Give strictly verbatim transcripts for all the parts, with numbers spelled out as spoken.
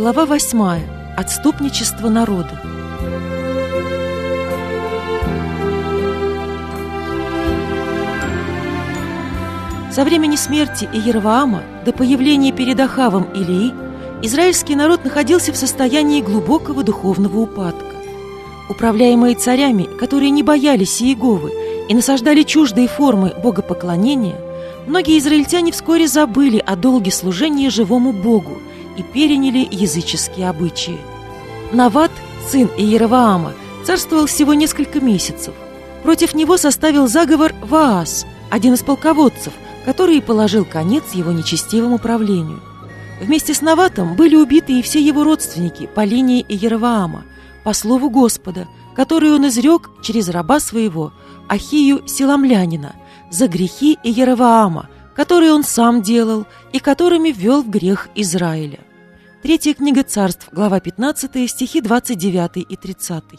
Глава восьмая. Отступничество народа. Со времени смерти Иеровоама до появления перед Ахавом Илии израильский народ находился в состоянии глубокого духовного упадка. Управляемые царями, которые не боялись Иеговы и насаждали чуждые формы богопоклонения, многие израильтяне вскоре забыли о долге служения живому Богу и переняли языческие обычаи. Нават, сын Иеровоама, царствовал всего несколько месяцев. Против него составил заговор Ваас, один из полководцев, который и положил конец его нечестивому правлению. Вместе с Наватом были убиты и все его родственники по линии Иеровоама, по слову Господа, который он изрек через раба своего, Ахию Силамлянина, за грехи Иеровоама, которые он сам делал и которыми ввел в грех Израиля. Третья книга Царств, глава пятнадцатая, стихи двадцать девятый и тридцатый.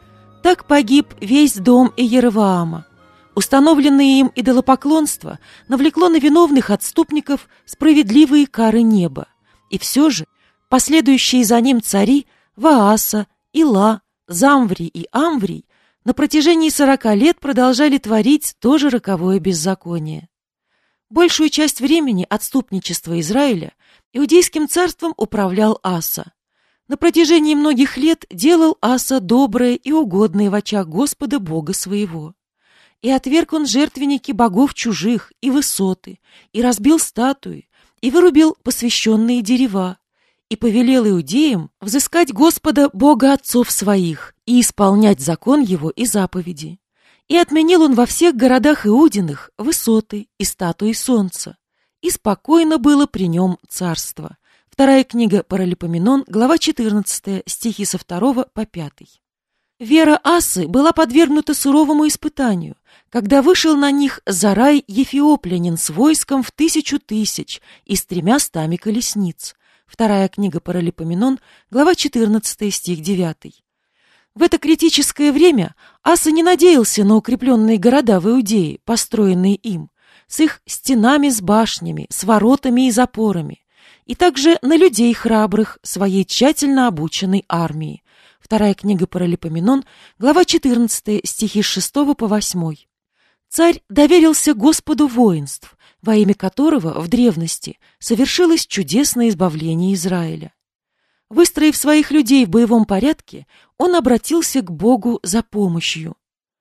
Так погиб весь дом Иеровоама. Установленное им идолопоклонство навлекло на виновных отступников справедливые кары неба. И все же последующие за ним цари Вааса, Ила, Замври и Амврий на протяжении сорока лет продолжали творить то же роковое беззаконие. Большую часть времени отступничества Израиля Иудейским царством управлял Аса. На протяжении многих лет делал Аса доброе и угодное в очах Господа Бога своего. И отверг он жертвенники богов чужих и высоты, и разбил статуи, и вырубил посвященные дерева, и повелел иудеям взыскать Господа Бога отцов своих и исполнять закон его и заповеди. И отменил он во всех городах Иудиных высоты и статуи солнца, и спокойно было при нем царство. Вторая книга Паралипоменон, глава четырнадцатая, стихи со второго по пятый. Вера Асы была подвергнута суровому испытанию, когда вышел на них Зарай Ефиоплянин с войском в тысячу тысяч и с тремя стами колесниц. Вторая книга Паралипоменон, глава четырнадцатая, стих девятый. В это критическое время Аса не надеялся на укрепленные города в Иудее, построенные им, с их стенами с башнями, с воротами и запорами, и также на людей храбрых своей тщательно обученной армии. Вторая книга Паралипоменон, глава четырнадцатая, стихи с шестого по восьмой. Царь доверился Господу воинств, во имя которого в древности совершилось чудесное избавление Израиля. Выстроив своих людей в боевом порядке, он обратился к Богу за помощью.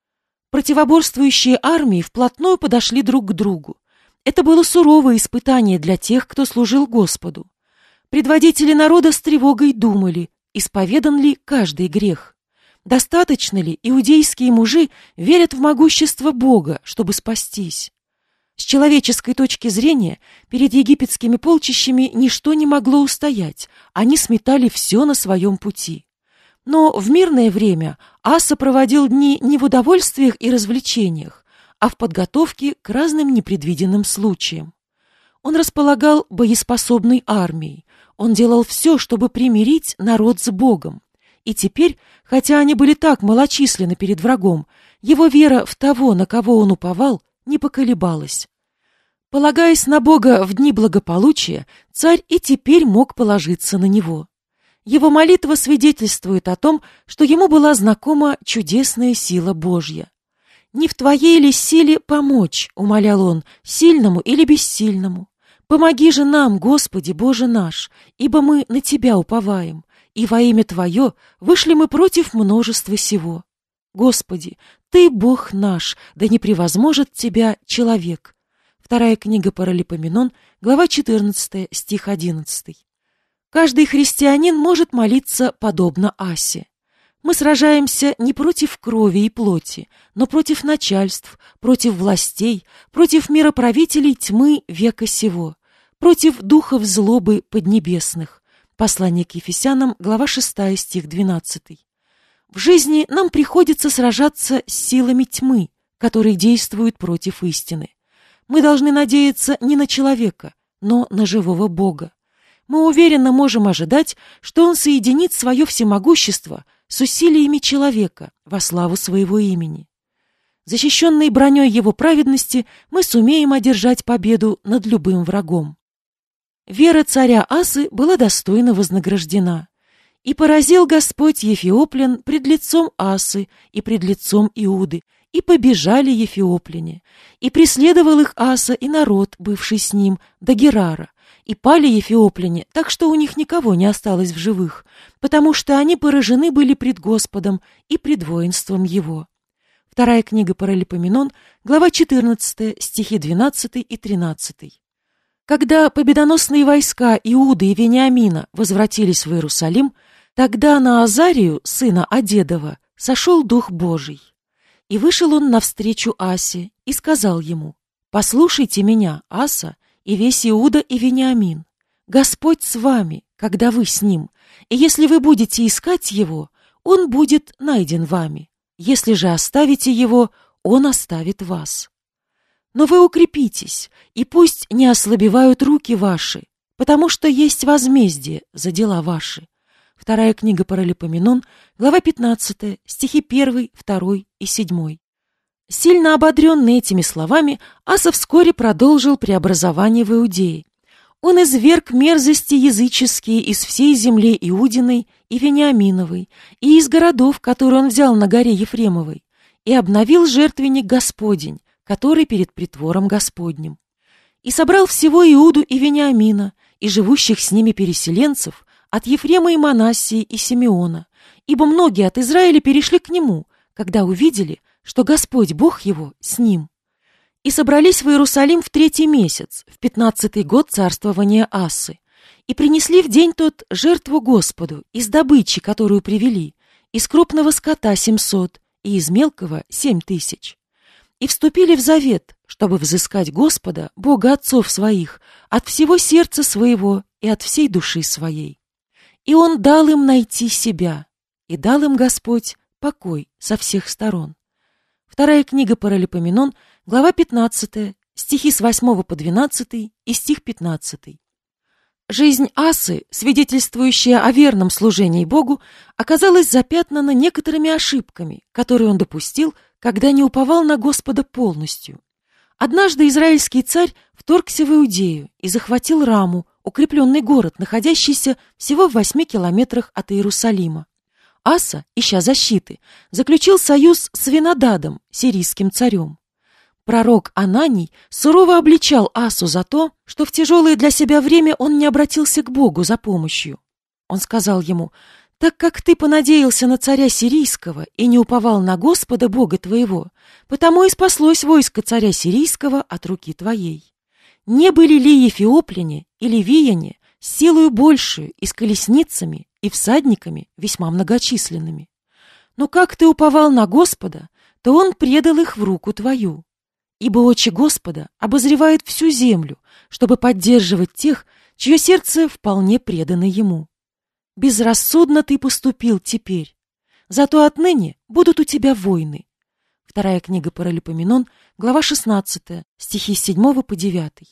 Противоборствующие армии вплотную подошли друг к другу. Это было суровое испытание для тех, кто служил Господу. Предводители народа с тревогой думали, исповедан ли каждый грех. Достаточно ли иудейские мужи верят в могущество Бога, чтобы спастись? С человеческой точки зрения, перед египетскими полчищами ничто не могло устоять, они сметали все на своем пути. Но в мирное время Аса проводил дни не в удовольствиях и развлечениях, а в подготовке к разным непредвиденным случаям. Он располагал боеспособной армией, он делал все, чтобы примирить народ с Богом. И теперь, хотя они были так малочисленны перед врагом, его вера в того, на кого он уповал, не поколебалась. Полагаясь на Бога в дни благополучия, царь и теперь мог положиться на него. Его молитва свидетельствует о том, что ему была знакома чудесная сила Божья. «Не в твоей ли силе помочь, — умолял он, — сильному или бессильному? Помоги же нам, Господи, Боже наш, ибо мы на Тебя уповаем, и во имя Твое вышли мы против множества сего. Господи, Ты Бог наш, да не превозможет Тебя человек». Вторая книга Паралипоменон, глава четырнадцатая, стих одиннадцатый. Каждый христианин может молиться подобно Асе. Мы сражаемся не против крови и плоти, но против начальств, против властей, против мироправителей тьмы века сего, против духов злобы поднебесных. Послание к Ефесянам, глава шестая, стих двенадцатый. В жизни нам приходится сражаться с силами тьмы, которые действуют против истины. Мы должны надеяться не на человека, но на живого Бога. Мы уверенно можем ожидать, что Он соединит свое всемогущество с усилиями человека во славу своего имени. Защищенные броней Его праведности, мы сумеем одержать победу над любым врагом. вера царя Асы была достойно вознаграждена. И поразил Господь ефиоплян пред лицом Асы и пред лицом Иуды, и побежали ефиопляне. И преследовал их Аса и народ, бывший с ним, до Герара. И пали ефиопляне, так что у них никого не осталось в живых, потому что они поражены были пред Господом и пред воинством его. Вторая книга Паралипоменон, глава четырнадцатая, стихи двенадцатый и тринадцатый. Когда победоносные войска Иуды и Вениамина возвратились в Иерусалим, тогда на Азарию, сына Одедова, сошел Дух Божий. И вышел он навстречу Асе и сказал ему: «Послушайте меня, Аса, и весь Иуда и Вениамин. Господь с вами, когда вы с ним, и если вы будете искать его, он будет найден вами. Если же оставите его, он оставит вас. Но вы укрепитесь, и пусть не ослабевают руки ваши, потому что есть возмездие за дела ваши». Вторая книга Паралипоменон, глава пятнадцатая, стихи первый, второй и седьмой. Сильно ободренный этими словами, Аса вскоре продолжил преобразование в Иудее. Он изверг мерзости языческие из всей земли Иудиной и Вениаминовой, и из городов, которые он взял на горе Ефремовой, и обновил жертвенник Господень, который перед притвором Господним. И собрал всего Иуду и Вениамина, и живущих с ними переселенцев, от Ефрема и Манассии и Симеона, ибо многие от Израиля перешли к нему, когда увидели, что Господь Бог его с ним. И собрались в Иерусалим в третий месяц, в пятнадцатый год царствования Асы, и принесли в день тот жертву Господу из добычи, которую привели, из крупного скота семьсот и из мелкого семь тысяч. И вступили в завет, чтобы взыскать Господа, Бога отцов своих, от всего сердца своего и от всей души своей. И он дал им найти себя, и дал им Господь покой со всех сторон. Вторая книга Паралипоменон, глава пятнадцатая, стихи с восьмого по двенадцатый и стих пятнадцатый. Жизнь Асы, свидетельствующая о верном служении Богу, оказалась запятнана некоторыми ошибками, которые он допустил, когда не уповал на Господа полностью. Однажды израильский царь вторгся в Иудею и захватил Раму, укрепленный город, находящийся всего в восьми километрах от Иерусалима. Аса, ища защиты, заключил союз с Венададом, сирийским царем. Пророк Ананий сурово обличал Асу за то, что в тяжелое для себя время он не обратился к Богу за помощью. Он сказал ему: «Так как ты понадеялся на царя сирийского и не уповал на Господа Бога твоего, потому и спаслось войско царя сирийского от руки твоей. Не были ли ефиопляне и ливияне с силою большую и с колесницами и всадниками весьма многочисленными? Но как ты уповал на Господа, то он предал их в руку твою. Ибо очи Господа обозревают всю землю, чтобы поддерживать тех, чье сердце вполне предано ему. Безрассудно ты поступил теперь, зато отныне будут у тебя войны». Вторая книга Паралипоменон, глава шестнадцатая, стихи с седьмого по девятый.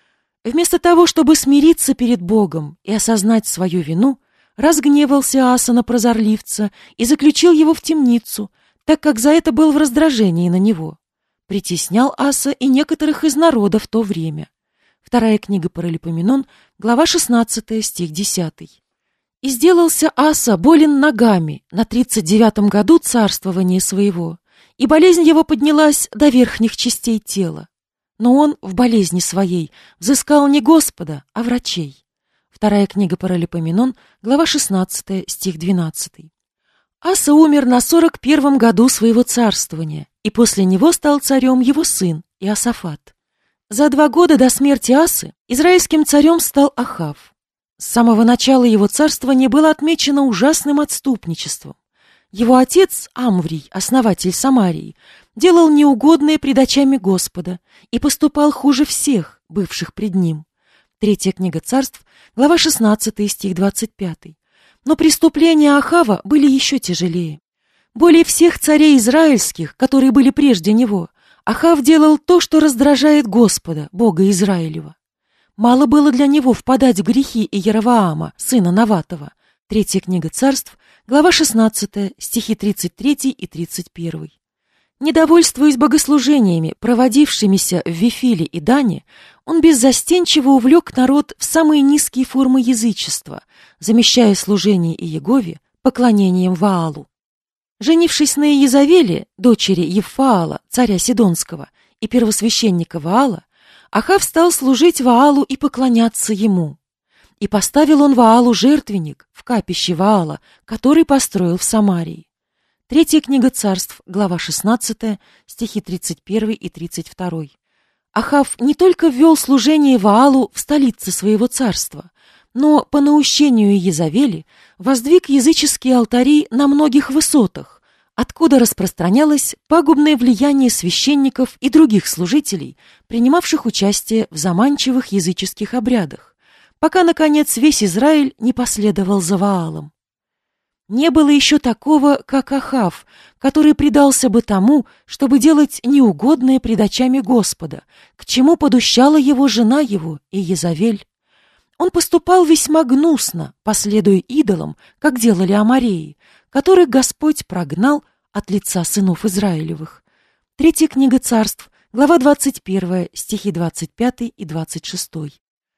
Вместо того, чтобы смириться перед Богом и осознать свою вину, разгневался Аса на прозорливца и заключил его в темницу, так как за это был в раздражении на него. Притеснял Аса и некоторых из народа в то время. Вторая книга Паралипоменон, глава шестнадцатая, стих десятый. «И сделался Аса болен ногами на тридцать девятом году царствования своего, и болезнь его поднялась до верхних частей тела. Но он в болезни своей взыскал не Господа, а врачей». Вторая книга Паралипоменон, глава шестнадцатая, стих двенадцатый. Аса умер на сорок первом году своего царствования, и после него стал царем его сын Иосафат. За два года до смерти Асы израильским царем стал Ахав. С самого начала его царствования было отмечено ужасным отступничеством. Его отец Амврий, основатель Самарии, делал неугодное пред очами Господа и поступал хуже всех, бывших пред ним. Третья книга Царств, глава шестнадцатая, стих двадцать пятый. Но преступления Ахава были еще тяжелее. Более всех царей израильских, которые были прежде него, Ахав делал то, что раздражает Господа, Бога Израилева. Мало было для него впадать в грехи Иеровоама, сына Наватова. Третья книга Царств, глава шестнадцатая, стихи тридцать третий и тридцать первый. Недовольствуясь богослужениями, проводившимися в Вифиле и Дане, он беззастенчиво увлек народ в самые низкие формы язычества, замещая служение Иегове поклонением Ваалу. Женившись на Иезавеле, дочери Евфаала, царя Сидонского, и первосвященника Ваала, Ахав стал служить Ваалу и поклоняться ему. И поставил он Ваалу жертвенник в капище Ваала, который построил в Самарии. Третья книга Царств, глава шестнадцатая, стихи тридцать первый и тридцать второй. Ахав не только ввел служение Ваалу в столице своего царства, но по наущению Иезавели воздвиг языческие алтари на многих высотах, откуда распространялось пагубное влияние священников и других служителей, принимавших участие в заманчивых языческих обрядах, пока, наконец, весь Израиль не последовал за Ваалом. Не было еще такого, как Ахав, который предался бы тому, чтобы делать неугодное пред очами Господа, к чему подущала его жена его, Иезавель. Он поступал весьма гнусно, последуя идолам, как делали амореи, которых Господь прогнал от лица сынов Израилевых. Третья книга Царств, глава двадцать первая, стихи двадцать пятый и двадцать шестой.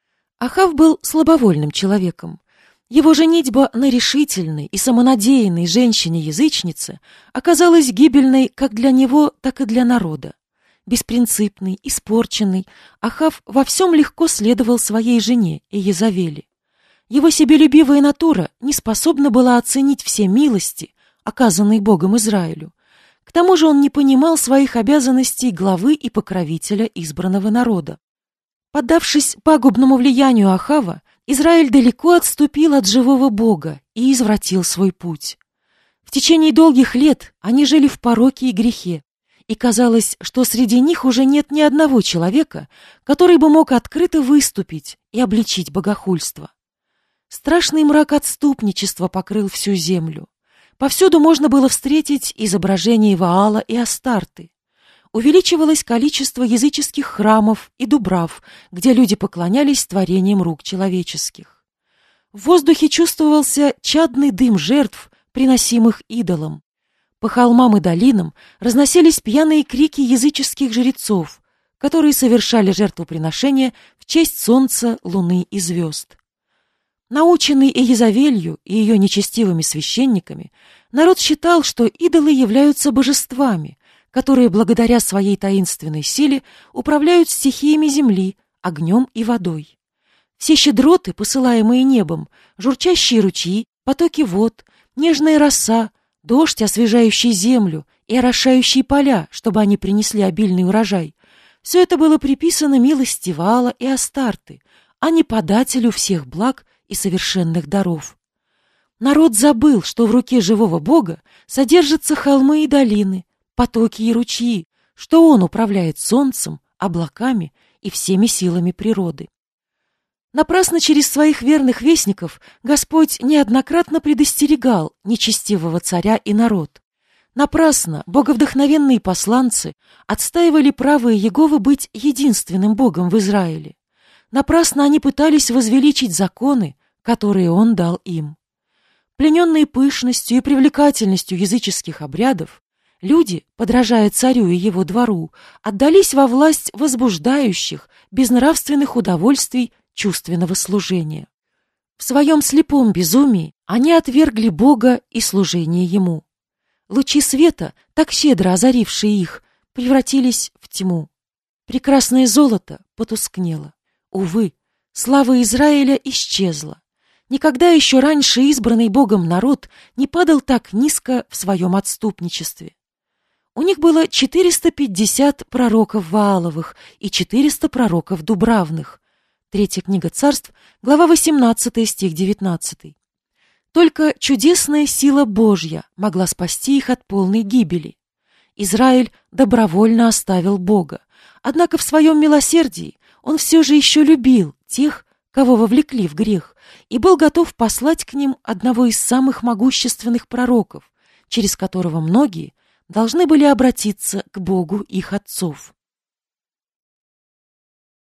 Ахав был слабовольным человеком. Его женитьба на решительной и самонадеянной женщине-язычнице оказалась гибельной как для него, так и для народа. Беспринципный, испорченный, Ахав во всем легко следовал своей жене Иезавели. Его себелюбивая натура не способна была оценить все милости, оказанные Богом Израилю. К тому же он не понимал своих обязанностей главы и покровителя избранного народа. Поддавшись пагубному влиянию Ахава, Израиль далеко отступил от живого Бога и извратил свой путь. В течение долгих лет они жили в пороке и грехе, и казалось, что среди них уже нет ни одного человека, который бы мог открыто выступить и обличить богохульство. Страшный мрак отступничества покрыл всю землю. Повсюду можно было встретить изображения Ваала и Астарты. Увеличивалось количество языческих храмов и дубрав, где люди поклонялись творениям рук человеческих. В воздухе чувствовался чадный дым жертв, приносимых идолам. По холмам и долинам разносились пьяные крики языческих жрецов, которые совершали жертвоприношения в честь солнца, луны и звезд. Наученный Иезавелью и ее нечестивыми священниками, народ считал, что идолы являются божествами, которые благодаря своей таинственной силе управляют стихиями земли, огнем и водой. Все щедроты, посылаемые небом, журчащие ручьи, потоки вод, нежная роса, дождь, освежающий землю и орошающие поля, чтобы они принесли обильный урожай, все это было приписано милости Ваала и Астарты, а не подателю всех благ и совершенных даров. Народ забыл, что в руке живого Бога содержатся холмы и долины, потоки и ручьи, что Он управляет солнцем, облаками и всеми силами природы. Напрасно через своих верных вестников Господь неоднократно предостерегал нечестивого царя и народ. Напрасно боговдохновенные посланцы отстаивали право Иеговы быть единственным Богом в Израиле. Напрасно они пытались возвеличить законы, которые Он дал им. Плененные пышностью и привлекательностью языческих обрядов, люди, подражая царю и его двору, отдались во власть возбуждающих, безнравственных удовольствий чувственного служения. В своем слепом безумии они отвергли Бога и служение Ему. Лучи света, так щедро озарившие их, превратились в тьму. Прекрасное золото потускнело. Увы, слава Израиля исчезла. Никогда еще раньше избранный Богом народ не падал так низко в своем отступничестве. У них было четыреста пятьдесят пророков Вааловых и четыреста пророков Дубравных. Третья книга Царств, глава восемнадцатая, стих девятнадцатый. Только чудесная сила Божья могла спасти их от полной гибели. Израиль добровольно оставил Бога, однако в своем милосердии он все же еще любил тех, кого вовлекли в грех, и был готов послать к ним одного из самых могущественных пророков, через которого многие должны были обратиться к Богу их отцов.